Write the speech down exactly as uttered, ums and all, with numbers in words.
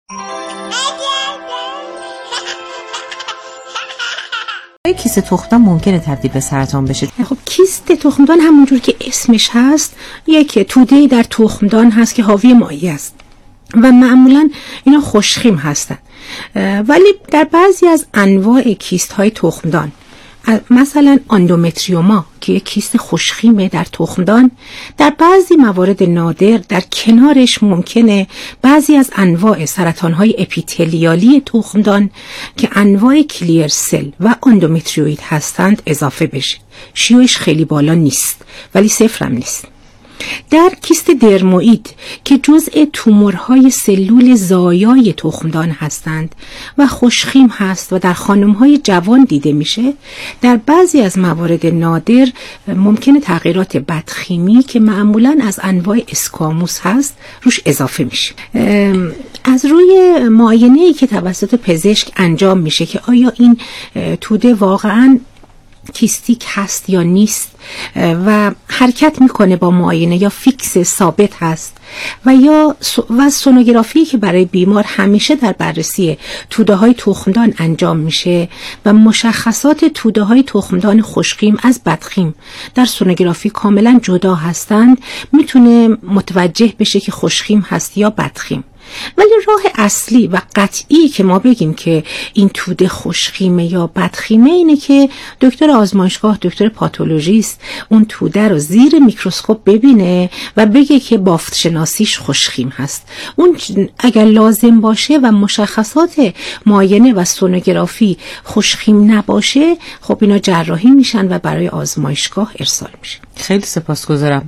کیست تخمدان ممکنه تبدیل به سرطان بشه؟ خب کیست تخمدان همونجور که اسمش هست یک توده‌ای در تخمدان هست که حاوی مایع است و معمولا اینا خوشخیم هستن، ولی در بعضی از انواع کیست های تخمدان مثلا اندومتریوما که یک کیست خوشخیمه در تخمدان، در بعضی موارد نادر در کنارش ممکنه بعضی از انواع سرطان‌های اپیتلیالی تخمدان که انواع کلیر سل و اندومتریوید هستند اضافه بشه. شیوعش خیلی بالا نیست ولی صفرم نیست. در کیست درموئید که جزء تومورهای سلول زایای تخمدان هستند و خوشخیم هست و در خانم‌های جوان دیده میشه، در بعضی از موارد نادر ممکنه تغییرات بدخیمی که معمولاً از انواع اسکاموس هست روش اضافه میشه. از روی معاینه‌ای که توسط پزشک انجام میشه که آیا این توده واقعاً کیستیک هست یا نیست و حرکت میکنه با معاینه یا فیکس ثابت هست و یا و سونوگرافی که برای بیمار همیشه در بررسی توده های تخمدان انجام میشه و مشخصات توده های تخمدان خوشخیم از بدخیم در سونوگرافی کاملا جدا هستند، میتونه متوجه بشه که خوشخیم هست یا بدخیم. ولی راه اصلی و قطعی که ما بگیم که این توده خوشخیمه یا بدخیمه اینه که دکتر آزمایشگاه، دکتر پاتولوژیست اون توده رو زیر میکروسکوپ ببینه و بگه که بافت شناسیش خوشخیم هست. اون اگر لازم باشه و مشخصات معاینه و سونوگرافی خوشخیم نباشه، خب اینا جراحی میشن و برای آزمایشگاه ارسال میشه. خیلی سپاسگزارم.